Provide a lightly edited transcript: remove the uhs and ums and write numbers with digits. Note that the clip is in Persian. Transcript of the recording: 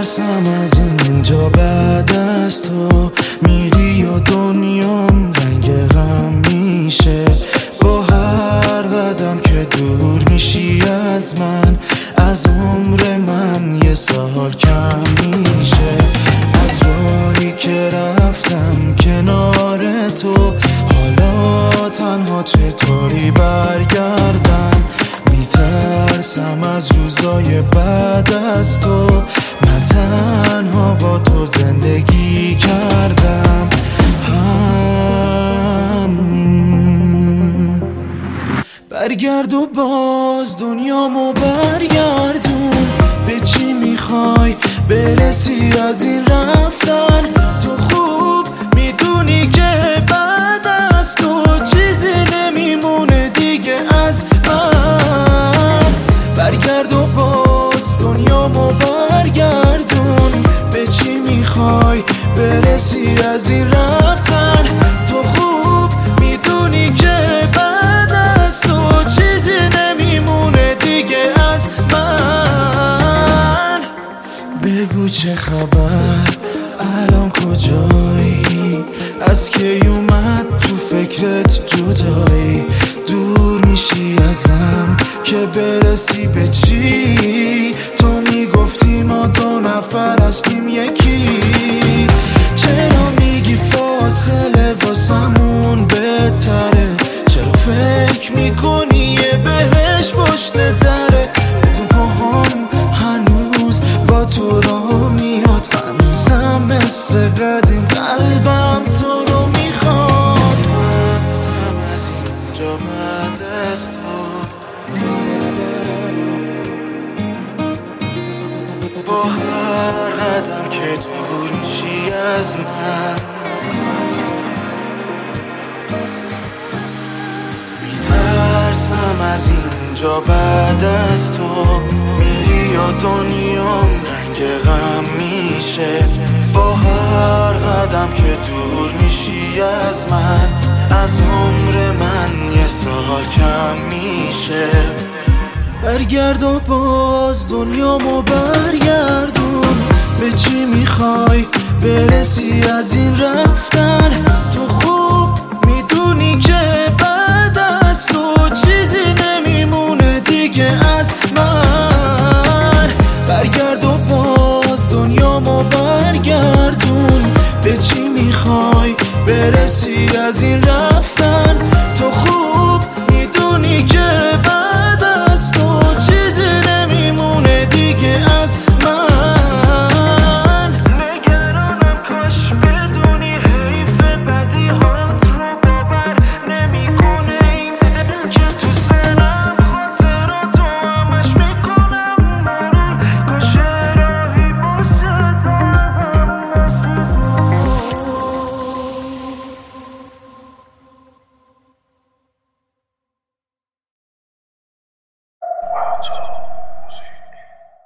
میترسم از اینجا بعد از تو میری و دنیام رنگ غم میشه. با هر قدم که دور میشی از من، از عمر من یه سال کم میشه. از راهی که رفتم کنار تو، حالا تنها چطوری برگردم؟ میترسم از روزای بعد از تو، من تنها با تو زندگی کردم. برگرد و باز دنیامو برگردون. به چی میخوای برسی از این رفتن؟ تو خوب میدونی که بعد از تو چیزی نمیمونه دیگه از من. برگرد و باز دنیامو برگردون. به چی میخوای برسی از این رفتن؟ تو خوب میدونی که بعد از تو چیزی نمیمونه دیگه از من. بگو چه خبر، الان کجایی؟ از کی اومد تو فکرت جدایی؟ دور میشی ازم که برسی به چی؟ تو میگفتی ما دو نفر هستیم یکی. چرا میگی فاصله واسمون بهتره؟ چرا فکر میکنی یه بهش پشت دره؟ بدون پاهام هنوز با تو را میاد، هنوزم مثل قدیم قلبم تو رو میخواد. از اینجا بعد از تو، با هر قدم که دور میشی از من، میترسم از اینجا بعد از تو میری و دنیام رنگ غم میشه. با هر قدم که دور میشی از من، از عمر من یه سال کم میشه. برگرد و باز دنیامو برگردون. به چی میخوای برسی از این رفتن؟